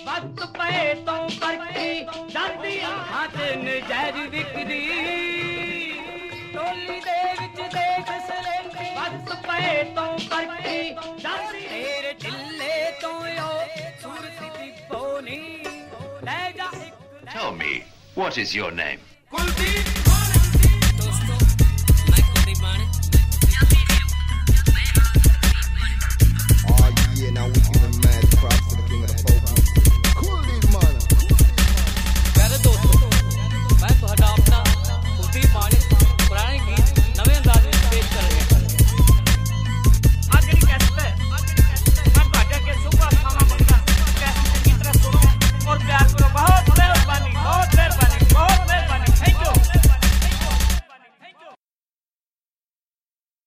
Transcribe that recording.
ਵਕਤ ਪਏ ਤੋਂ ਪਰਖੀ ਜਾਂਦੀ ਅੱਖਾਂ ਤੇ ਨਜ਼ਰ ਵਿਕਦੀ ਟੋਲੀ ਦੇ ਵਿੱਚ ਦੇਖ ਸਲੇਂਦੀ ਵਕਤ ਪਏ ਤੋਂ ਪਰਖੀ ਜਾਂਦੀ ਤੇਰੇ ਢਿੱਲੇ ਤੋਂ ਓ ਸੂਰਤ ਦੀ ਬੋਨੀ ਲੈ ਜਾ Tell me, what is your name? Kuldeep